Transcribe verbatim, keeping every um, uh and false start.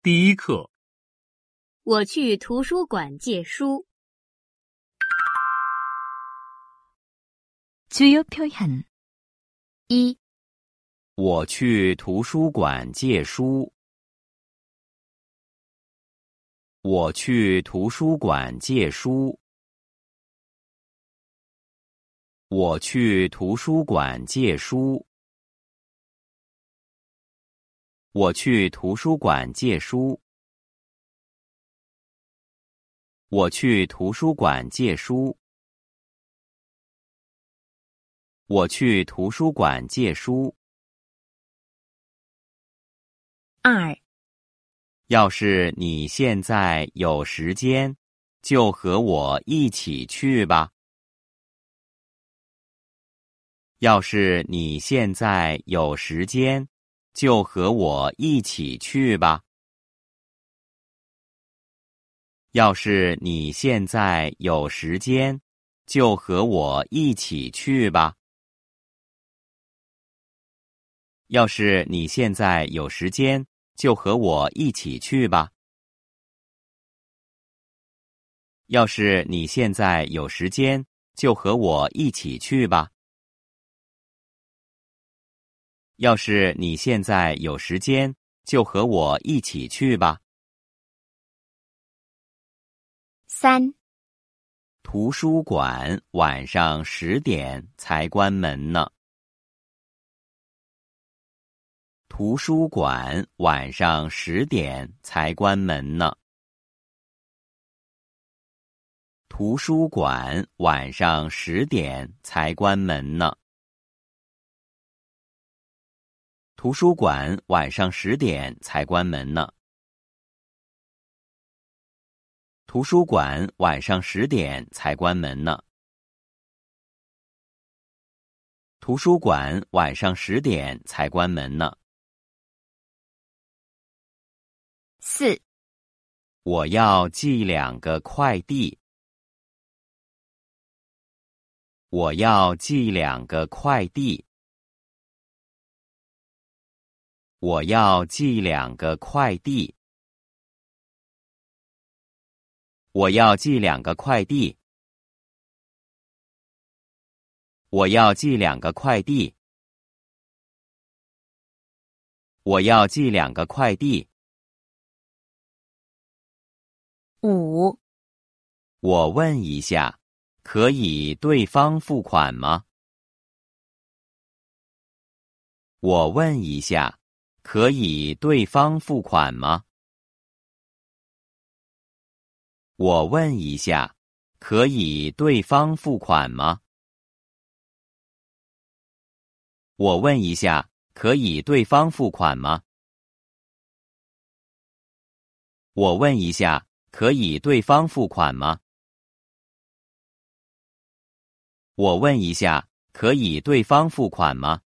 第一课， 我去图书馆借书。 주요 표현 一、 我去图书馆借书。我去图书馆借书。我去图书馆借书。我去图书馆借书。我去图书馆借书。我去图书馆借书。 二、 要是你现在有时间，就和我一起去吧。要是你现在有时间，就和我一起去吧。要是你现在有时间，就和我一起去吧。要是你现在有时间，就和我一起去吧。要是你现在有时间，就和我一起去吧。要是你现在有时间，就和我一起去吧。 三、 图书馆晚上十点才关门呢。图书馆晚上十点才关门呢。图书馆晚上十点才关门呢。图书馆晚上十点才关门呢。图书馆晚上十点才关门呢。图书馆晚上十点才关门呢。 四、 我要寄两个快递。我要寄两个快递。我要寄两个快递。我要寄两个快递。我要寄两个快递。我要寄两个快递。 五、 我问一下，可以对方付款吗？我问一下，可以对方付款吗？我问一下，可以对方付款吗？我问一下，可以对方付款吗？我问一下，可以对方付款吗？我问一下，可以对方付款吗？